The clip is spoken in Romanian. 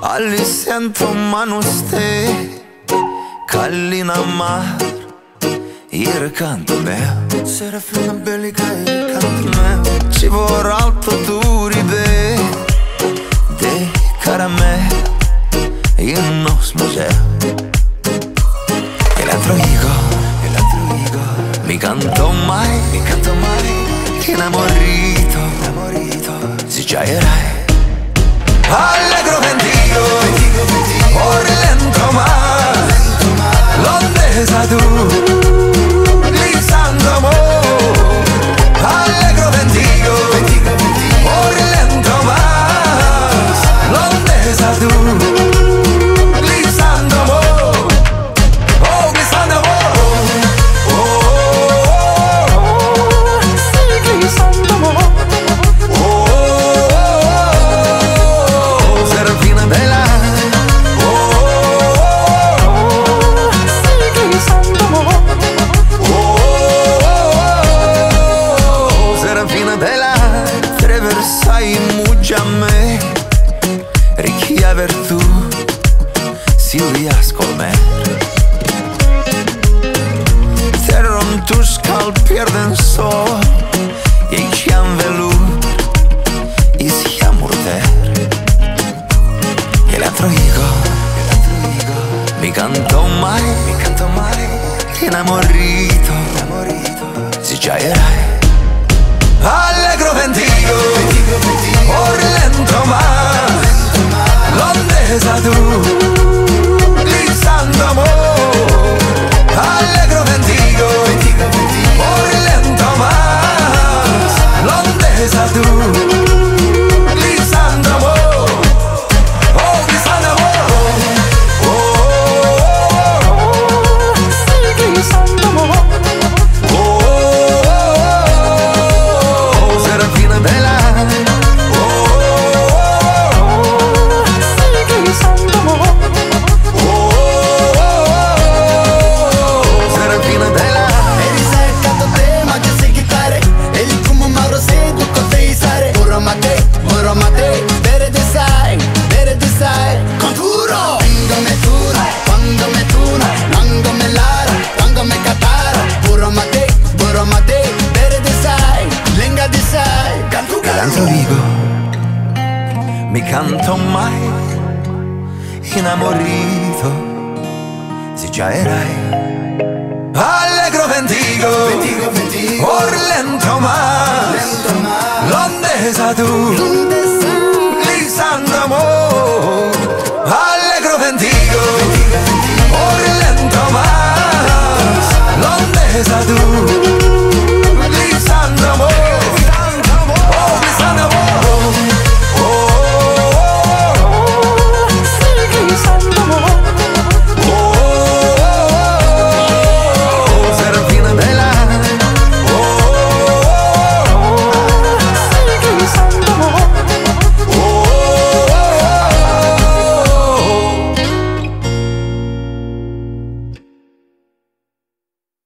Siento mano usted Kallina mar Il canto mio Serafina bellica il canto mio Ci vorrà alto duribe De caramel In nos museo E l'altro higo Mi canto mai Enamorito Si già erai Allegro vendigo Por lento más Londesa tu Lisando amor Allegro vendigo Por lento más Londesa tu Lisando amor Oh, lisando amor Oh, sí, lisando amor Richiaver tu Silvia Scolmer Terron tu scal pierden so Ei ci-am velut I siam urter E l'altro higo Mi canto mai Enamorito Si già erai Allegro vendigo Por lento más Londesa tu Lisando amor Allegro vendigo Por lento más Londesa tu Lisando amor Oh, lisando amor Oh, sí, lisando amor Mi canto mai Enamorito Si già erai Allegro vendigo Por lento más Londesa tu